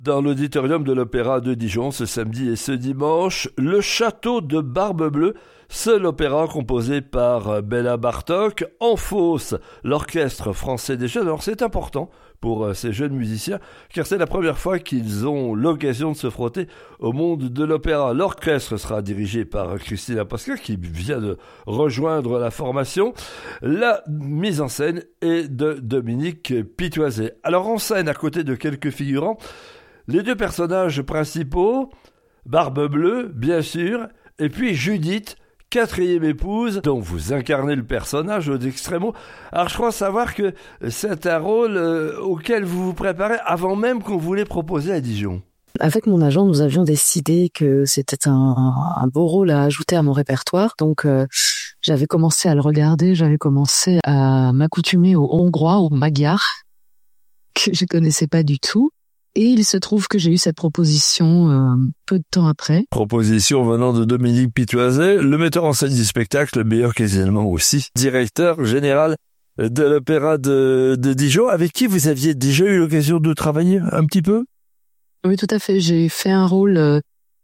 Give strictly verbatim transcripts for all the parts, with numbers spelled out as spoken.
Dans l'auditorium de l'Opéra de Dijon, ce samedi et ce dimanche, Le Château de Barbe-Bleue, seul opéra composé par Béla Bartók, en fosse l'Orchestre français des jeunes. Alors c'est important pour ces jeunes musiciens, car c'est la première fois qu'ils ont l'occasion de se frotter au monde de l'opéra. L'orchestre sera dirigé par Christina Pasca, qui vient de rejoindre la formation. La mise en scène est de Dominique Pitoiset. Alors en scène, à côté de quelques figurants, les deux personnages principaux, Barbe-Bleue, bien sûr, et puis Judith, quatrième épouse, dont vous incarnez le personnage aux extrêmos. Alors je crois savoir que c'est un rôle euh, auquel vous vous préparez avant même qu'on vous l'ait proposé à Dijon. Avec mon agent, nous avions décidé que c'était un, un beau rôle à ajouter à mon répertoire. Donc euh, j'avais commencé à le regarder, j'avais commencé à m'accoutumer au hongrois, au magyar, que je connaissais pas du tout. Et il se trouve que j'ai eu cette proposition euh, peu de temps après. Proposition venant de Dominique Pitoiset, le metteur en scène du spectacle, mais occasionnellement aussi directeur général de l'Opéra de, de Dijon, avec qui vous aviez déjà eu l'occasion de travailler un petit peu? Oui, tout à fait. J'ai fait un rôle, euh,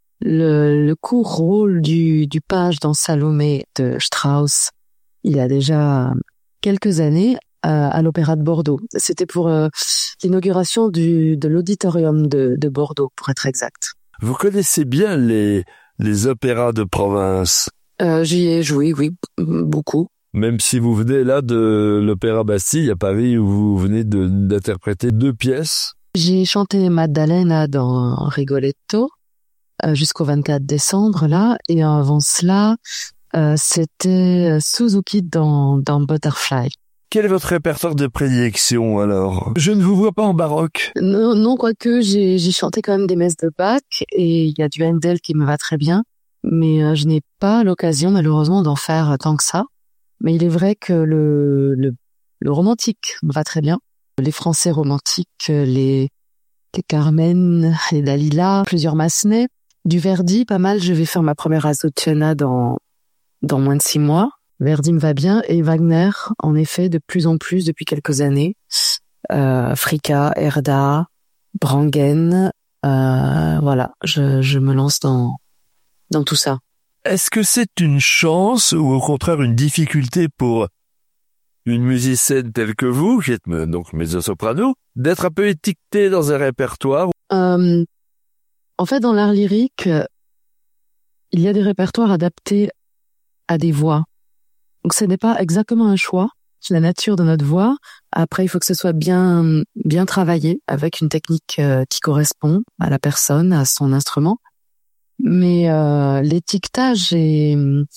le, le court rôle du, du page dans Salomé de Strauss, il y a déjà quelques années, à, à l'Opéra de Bordeaux. C'était pour euh, l'inauguration du, de l'auditorium de, de Bordeaux, pour être exact. Vous connaissez bien les, les opéras de province? euh, J'y ai joué, oui, beaucoup. Même si vous venez là de l'Opéra Bastille à Paris, où vous venez de, d'interpréter deux pièces. J'ai chanté Maddalena dans Rigoletto euh, jusqu'au vingt-quatre décembre, là, et avant cela, euh, c'était Suzuki dans, dans Butterfly. Quel est votre répertoire de prédilection, alors? Je ne vous vois pas en baroque. Non, non, quoique j'ai, j'ai chanté quand même des messes de Bach, et il y a du Handel qui me va très bien, mais euh, je n'ai pas l'occasion, malheureusement, d'en faire tant que ça. Mais il est vrai que le, le, le romantique me va très bien. Les Français romantiques, les, les Carmen, les Dalila, plusieurs Massenet, du Verdi, pas mal. Je vais faire ma première Azucena dans, dans moins de six mois. Verdi me va bien, et Wagner, en effet, de plus en plus depuis quelques années. Euh, Fricka, Herda, Brangen, euh, voilà, je, je me lance dans, dans tout ça. Est-ce que c'est une chance ou au contraire une difficulté pour une musicienne telle que vous, qui êtes donc mezzo-soprano, d'être un peu étiquetée dans un répertoire? euh, En fait, dans l'art lyrique, il y a des répertoires adaptés à des voix. Donc ce n'est pas exactement un choix, c'est la nature de notre voix. Après, il faut que ce soit bien bien travaillé avec une technique euh, qui correspond à la personne, à son instrument. Mais euh, l'étiquetage est,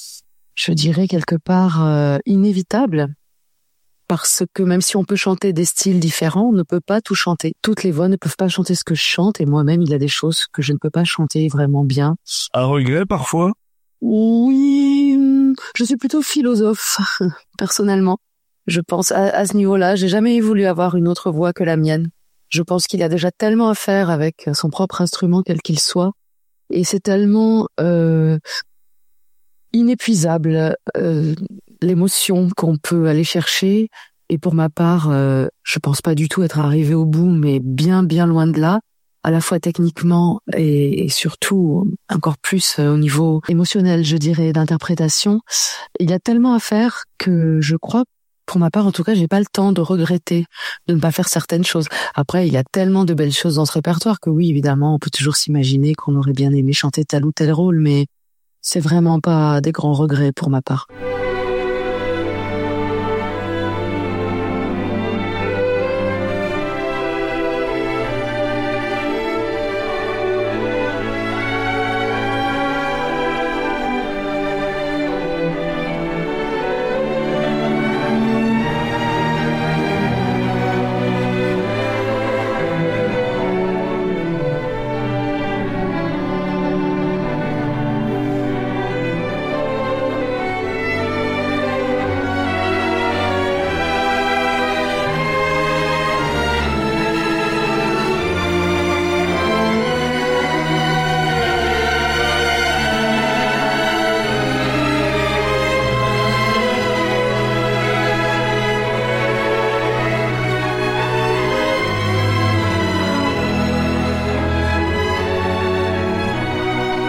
je dirais, quelque part euh, inévitable, parce que même si on peut chanter des styles différents, on ne peut pas tout chanter. Toutes les voix ne peuvent pas chanter ce que je chante, et moi-même, il y a des choses que je ne peux pas chanter vraiment bien. Un regret parfois? Oui, je suis plutôt philosophe, personnellement. Je pense à, à ce niveau-là, j'ai jamais voulu avoir une autre voix que la mienne. Je pense qu'il y a déjà tellement à faire avec son propre instrument, quel qu'il soit, et c'est tellement euh, inépuisable euh, l'émotion qu'on peut aller chercher. Et pour ma part, euh, je pense pas du tout être arrivée au bout, mais bien bien loin de là, à la fois techniquement et, et surtout encore plus au niveau émotionnel, je dirais, d'interprétation. Il y a tellement à faire que je crois, pour ma part en tout cas, j'ai pas le temps de regretter de ne pas faire certaines choses. Après, il y a tellement de belles choses dans ce répertoire que oui, évidemment, on peut toujours s'imaginer qu'on aurait bien aimé chanter tel ou tel rôle, mais c'est vraiment pas des grands regrets pour ma part.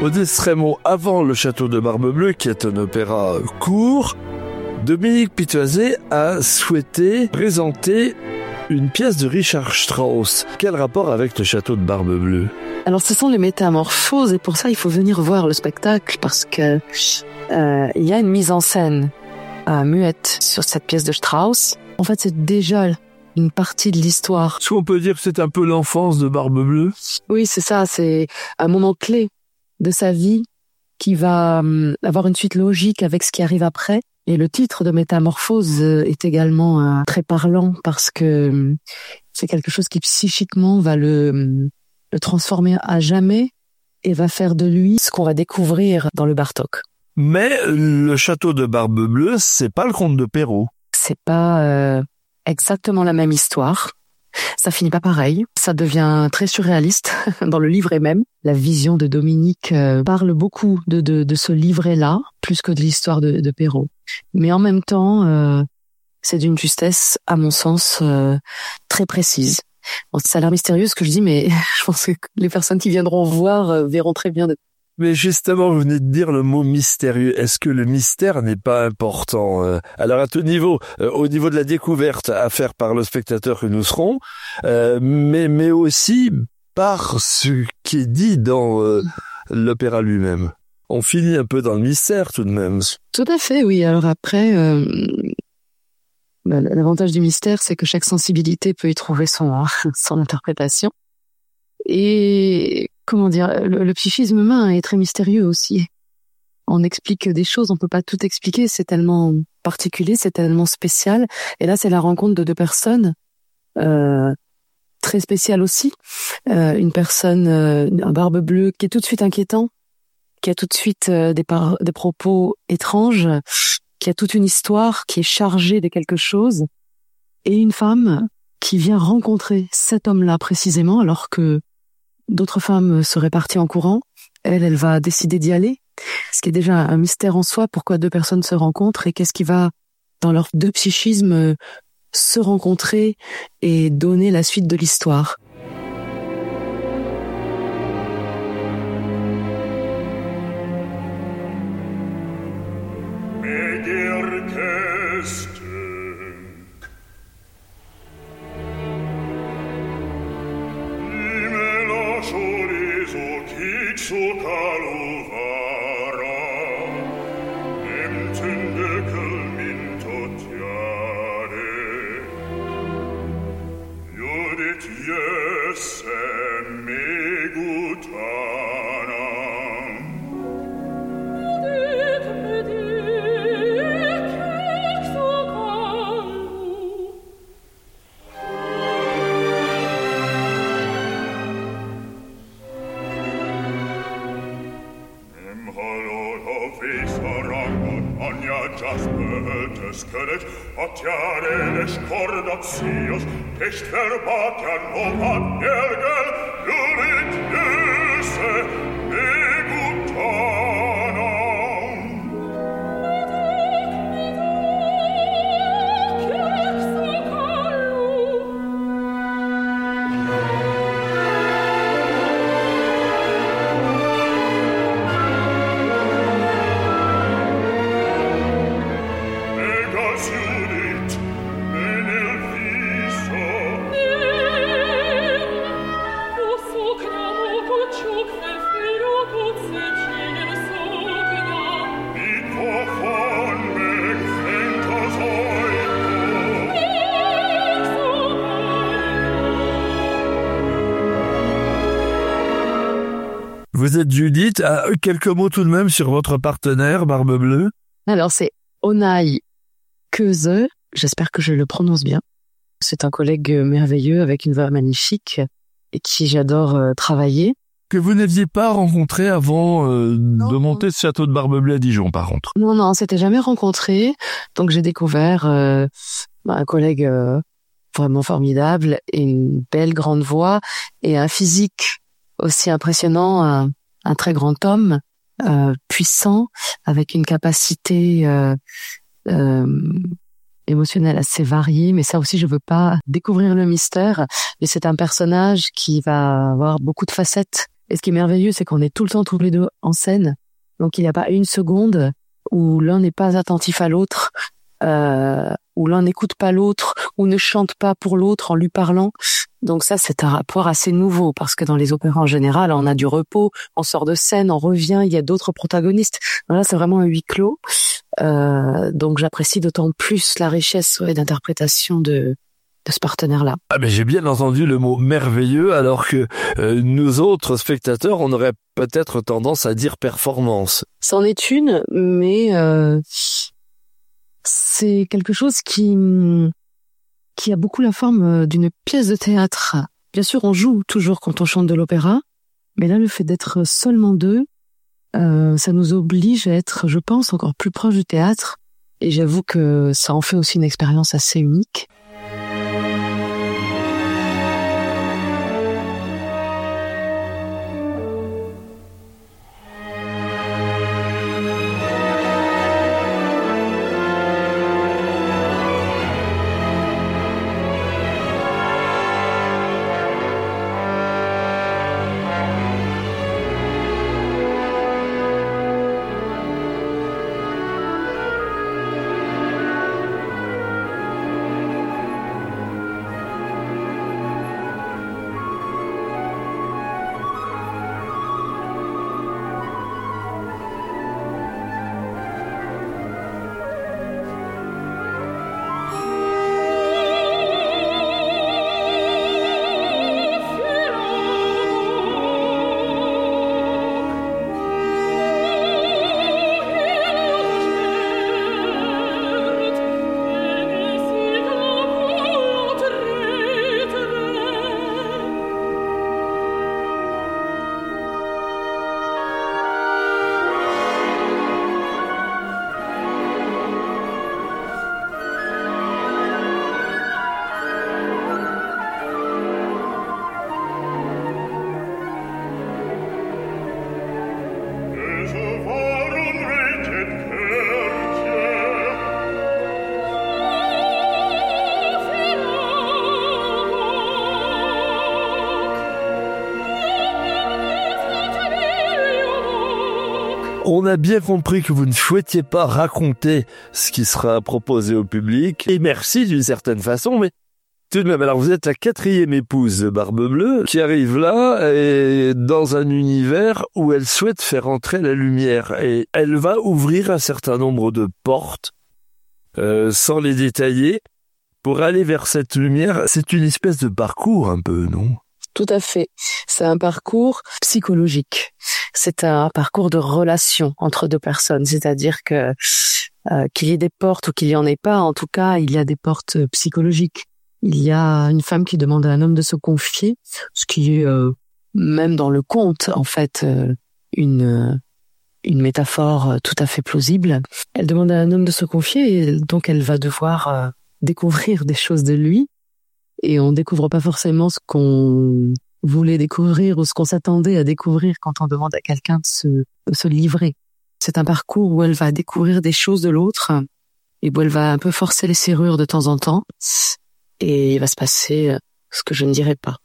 Au Destremo, avant Le Château de Barbe-Bleue, qui est un opéra court, Dominique Pitoisé a souhaité présenter une pièce de Richard Strauss. Quel rapport avec Le Château de Barbe-Bleue ? Alors, ce sont les métamorphoses, et pour ça, il faut venir voir le spectacle, parce que euh, il y a une mise en scène euh, muette sur cette pièce de Strauss. En fait, c'est déjà une partie de l'histoire. Est-ce qu'on peut dire que c'est un peu l'enfance de Barbe-Bleue ? Oui, c'est ça, c'est un moment clé de sa vie qui va euh, avoir une suite logique avec ce qui arrive après. Et le titre de Métamorphose euh, est également euh, très parlant parce que euh, c'est quelque chose qui psychiquement va le, le transformer à jamais et va faire de lui ce qu'on va découvrir dans le Bartók. Mais Le Château de Barbe-Bleue, c'est pas le conte de Perrault. C'est pas euh, exactement la même histoire. Ça finit pas pareil. Ça devient très surréaliste dans le livret même. La vision de Dominique euh, parle beaucoup de, de, de ce livret-là, plus que de l'histoire de, de Perrault. Mais en même temps, euh, c'est d'une justesse, à mon sens, euh, très précise. Bon, ça a l'air mystérieux ce que je dis, mais je pense que les personnes qui viendront voir euh, verront très bien de... Mais justement, vous venez de dire le mot mystérieux. Est-ce que le mystère n'est pas important ? euh, Alors à tout niveau, euh, au niveau de la découverte à faire par le spectateur que nous serons, euh, mais mais aussi par ce qui est dit dans euh, l'opéra lui-même. On finit un peu dans le mystère tout de même. Tout à fait, oui. Alors après, euh, bah, l'avantage du mystère, c'est que chaque sensibilité peut y trouver son son interprétation. Et comment dire, le, le psychisme humain est très mystérieux aussi. On explique des choses, on peut pas tout expliquer, c'est tellement particulier, c'est tellement spécial. Et là, c'est la rencontre de deux personnes euh, très spéciales aussi. Euh, une personne, euh, un barbe bleue, qui est tout de suite inquiétant, qui a tout de suite euh, des, par- des propos étranges, qui a toute une histoire, qui est chargée de quelque chose, et une femme qui vient rencontrer cet homme-là précisément, alors que d'autres femmes seraient parties en courant. Elle, elle va décider d'y aller. Ce qui est déjà un mystère en soi, pourquoi deux personnes se rencontrent et qu'est-ce qui va, dans leurs deux psychismes, se rencontrer et donner la suite de l'histoire. Vous êtes Judith. Ah, quelques mots tout de même sur votre partenaire, Barbe Bleue. Alors, c'est Onay Köse. J'espère que je le prononce bien. C'est un collègue merveilleux avec une voix magnifique et qui j'adore euh, travailler. Que vous n'aviez pas rencontré avant euh, de monter ce château de Barbe Bleue à Dijon, par contre. Non, non, on s'était jamais rencontrés. Donc, j'ai découvert euh, un collègue euh, vraiment formidable et une belle grande voix et un physique aussi impressionnant, un, un très grand homme, euh, puissant, avec une capacité euh, euh, émotionnelle assez variée. Mais ça aussi, je veux pas découvrir le mystère. Mais c'est un personnage qui va avoir beaucoup de facettes Et ce qui est merveilleux, c'est qu'on est tout le temps tous les deux en scène. Donc, il n'y a pas une seconde où l'un n'est pas attentif à l'autre, euh, où l'un n'écoute pas l'autre, ou ne chante pas pour l'autre en lui parlant. Donc ça, c'est un rapport assez nouveau, parce que dans les opéras en général, on a du repos, on sort de scène, on revient, il y a d'autres protagonistes. Donc là, c'est vraiment un huis clos. Euh, donc j'apprécie d'autant plus la richesse ouais, d'interprétation de de ce partenaire-là. Ah mais j'ai bien entendu le mot merveilleux, alors que euh, nous autres spectateurs, on aurait peut-être tendance à dire performance. C'en est une, mais euh, c'est quelque chose qui qui a beaucoup la forme d'une pièce de théâtre. Bien sûr, on joue toujours quand on chante de l'opéra, mais là, le fait d'être seulement deux, euh, ça nous oblige à être, je pense, encore plus proche du théâtre. Et j'avoue que ça en fait aussi une expérience assez unique. On a bien compris que vous ne souhaitiez pas raconter ce qui sera proposé au public. Et merci d'une certaine façon, mais tout de même, alors vous êtes la quatrième épouse de Barbe-Bleue qui arrive là et dans un univers où elle souhaite faire entrer la lumière. Et elle va ouvrir un certain nombre de portes, euh, sans les détailler, pour aller vers cette lumière. C'est une espèce de parcours un peu, non ? Tout à fait. C'est un parcours psychologique. C'est un parcours de relation entre deux personnes. C'est-à-dire que euh, qu'il y ait des portes ou qu'il y en ait pas, en tout cas, il y a des portes psychologiques. Il y a une femme qui demande à un homme de se confier, ce qui est euh, même dans le conte, en fait, euh, une une métaphore tout à fait plausible. Elle demande à un homme de se confier et donc elle va devoir euh, découvrir des choses de lui. Et on découvre pas forcément ce qu'on voulait découvrir ou ce qu'on s'attendait à découvrir quand on demande à quelqu'un de se, de se livrer. C'est un parcours où elle va découvrir des choses de l'autre et où elle va un peu forcer les serrures de temps en temps. Et il va se passer ce que je ne dirai pas.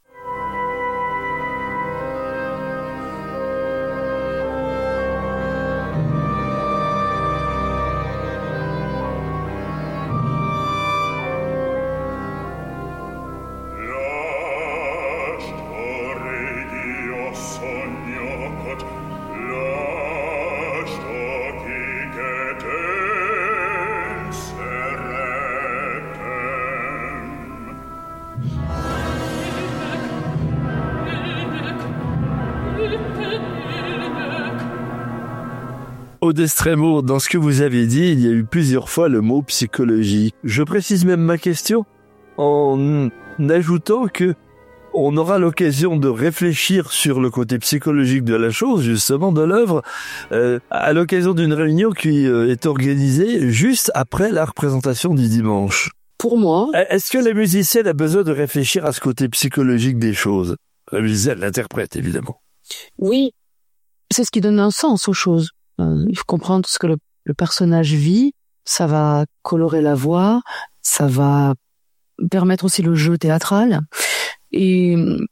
Aude Estremo, dans ce que vous avez dit, il y a eu plusieurs fois le mot psychologie. Je précise même ma question en ajoutant que on aura l'occasion de réfléchir sur le côté psychologique de la chose, justement, de l'œuvre, euh, à l'occasion d'une réunion qui euh, est organisée juste après la représentation du dimanche. Pour moi... Est-ce que la musicienne a besoin de réfléchir à ce côté psychologique des choses ? La musicienne, l'interprète, évidemment. Oui, c'est ce qui donne un sens aux choses. Euh, il faut comprendre ce que le, le personnage vit, ça va colorer la voix, ça va permettre aussi le jeu théâtral. Et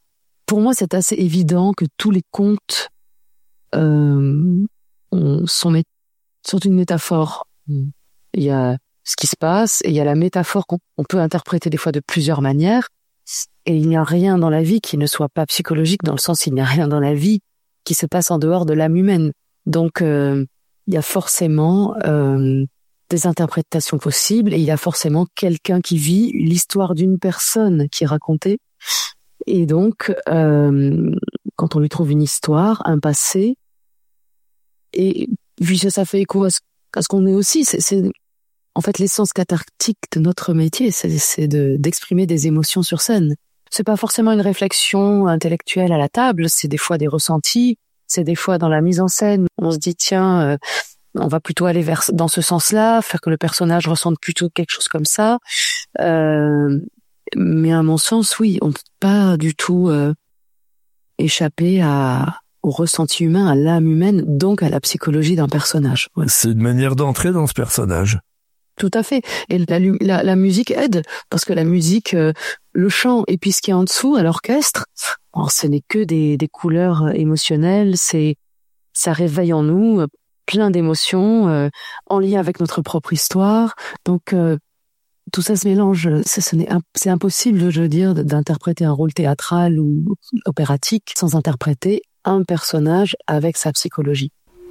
pour moi, c'est assez évident que tous les contes euh, sont, mé- sont une métaphore. Il y a ce qui se passe et il y a la métaphore qu'on on peut interpréter des fois de plusieurs manières. Et il n'y a rien dans la vie qui ne soit pas psychologique, dans le sens qu'il n'y a rien dans la vie qui se passe en dehors de l'âme humaine. Donc, euh, il y a forcément euh, des interprétations possibles et il y a forcément quelqu'un qui vit l'histoire d'une personne qui est racontée. Et donc, euh, quand on lui trouve une histoire, un passé, et vu que ça fait écho à ce, à ce qu'on est aussi, c'est, c'est en fait l'essence cathartique de notre métier, c'est, c'est de, d'exprimer des émotions sur scène. C'est pas forcément une réflexion intellectuelle à la table, c'est des fois des ressentis, c'est des fois dans la mise en scène, on se dit tiens, euh, on va plutôt aller vers dans ce sens-là, faire que le personnage ressente plutôt quelque chose comme ça. Euh, mais à mon sens, oui, on ne peut pas du tout euh, échapper à, au ressenti humain, à l'âme humaine, donc à la psychologie d'un personnage. Ouais. C'est une manière d'entrer dans ce personnage. Tout à fait. Et la, la, la musique aide, parce que la musique, euh, le chant et puis ce qui est en dessous, à l'orchestre, bon, ce n'est que des, des couleurs émotionnelles, c'est, ça réveille en nous euh, plein d'émotions, euh, en lien avec notre propre histoire. Donc, euh, tout ça se mélange. C'est, ce n'est, c'est impossible, je veux dire, d'interpréter un rôle théâtral ou opératique sans interpréter un personnage avec sa psychologie.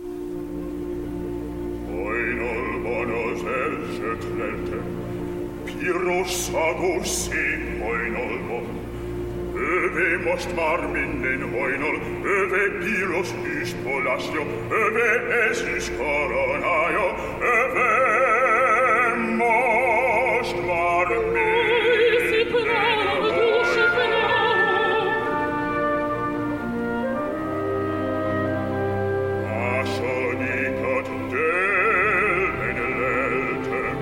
Most már minden hajnal, öve piros üstpolasztja, öve ezüst koronája, öve most már minden hajnal. Másodikat délben leltem,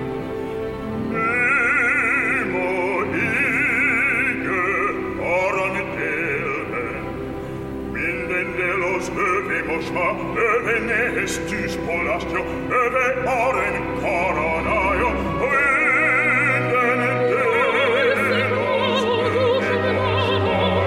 néma ige arany délben, minden délos öve most már, öve nehéz tűzpolasztja, öve arany koronája, minden délos öve most már.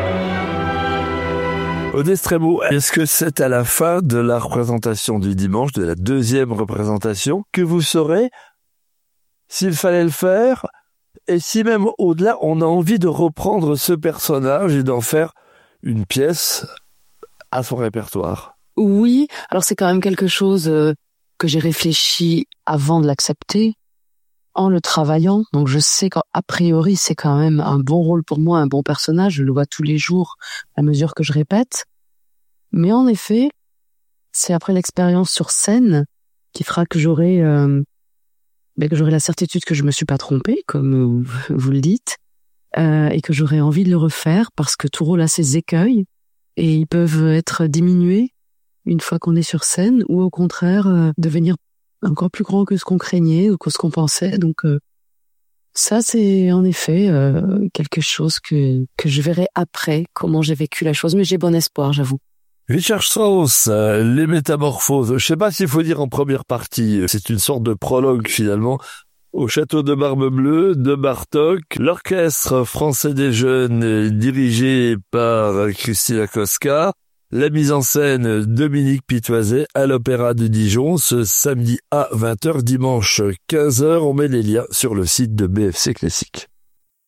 Odé Strémaux, est-ce que c'est à la fin de la représentation du dimanche, de la deuxième représentation, que vous saurez s'il fallait le faire, et si même au-delà, on a envie de reprendre ce personnage et d'en faire une pièce à son répertoire? Oui, alors c'est quand même quelque chose euh, que j'ai réfléchi avant de l'accepter, en le travaillant. Donc je sais qu'a priori c'est quand même un bon rôle pour moi, un bon personnage. Je le vois tous les jours à mesure que je répète. Mais en effet, c'est après l'expérience sur scène qui fera que j'aurai, euh, ben que j'aurai la certitude que je me suis pas trompée, comme vous le dites, euh, et que j'aurai envie de le refaire parce que tout rôle a ses écueils et ils peuvent être diminués une fois qu'on est sur scène ou au contraire euh, devenir encore plus grand que ce qu'on craignait ou que ce qu'on pensait. Donc euh, ça, c'est en effet euh, quelque chose que que je verrai après, comment j'ai vécu la chose. Mais j'ai bon espoir, j'avoue. Richard Strauss, euh, Les Métamorphoses. Je sais pas s'il faut dire en première partie. C'est une sorte de prologue finalement au château de Barbe-Bleue de Bartók. L'orchestre français des jeunes dirigé par Christina Koska. La mise en scène Dominique Pitoiset à l'Opéra de Dijon ce samedi à vingt heures, dimanche quinze heures. On met les liens sur le site de B F C Classique.